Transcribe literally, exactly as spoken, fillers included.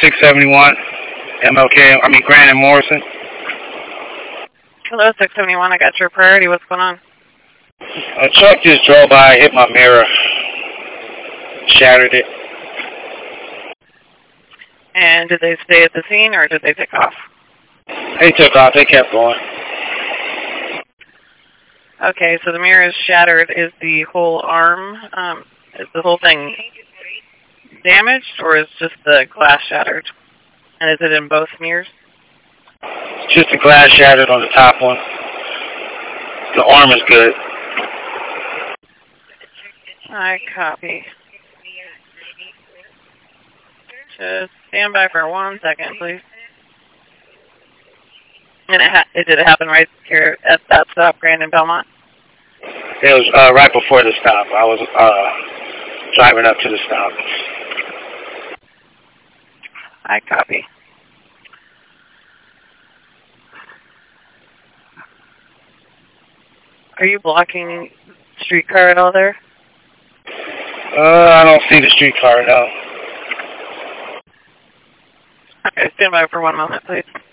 six seventy-one M L K, I mean Grand and Morrison. Hello, six seventy-one. I got your priority. What's going on? A truck just drove by, hit my mirror, shattered it. And did they stay at the scene or did they take off? They took off. They kept going. Okay, so the mirror is shattered. Is the whole arm, um, is the whole thing damaged, or is just the glass shattered? And is it in both mirrors? Just the glass shattered on the top one. The arm is good. I copy. Just stand by for one second, please. And it ha did it happen right here at that stop, Grand and Belmont? It was uh, right before the stop. I was uh, driving up to the stop. I copy. Are you blocking streetcar at all there? Uh, I don't see the streetcar, no. Okay, stand by for one moment, please.